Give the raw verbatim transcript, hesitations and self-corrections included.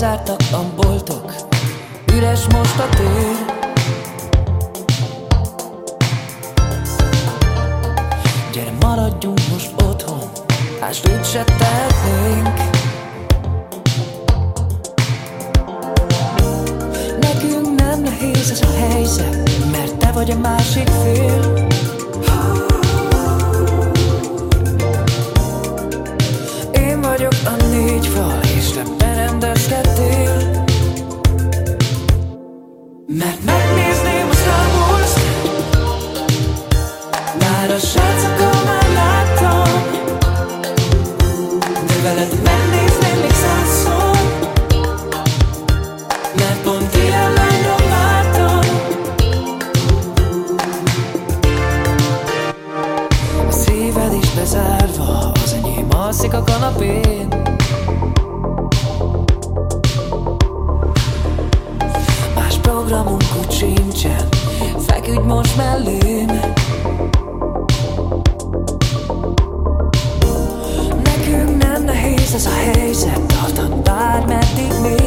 Bezártak a boltok, üres most a tér. Gyere, maradjunk most otthon, mást úgy se tehetnénk. Nekünk nem nehéz ez a helyzet, mert te vagy a másik fél. Én vagyok a négy fal, és te berendezkedtél. Mert megnézném a Star Wars-t, már a srácokkal már láttam, de veled megnézném még százszor, mert pont ilyen lányra vártam. A szíved is bezárva, az enyém alszik a kanapén. Más programunk úgy sincsen, feküdj most mellém. Nekünk nem nehéz ez a helyzet, tarthat bármeddig még.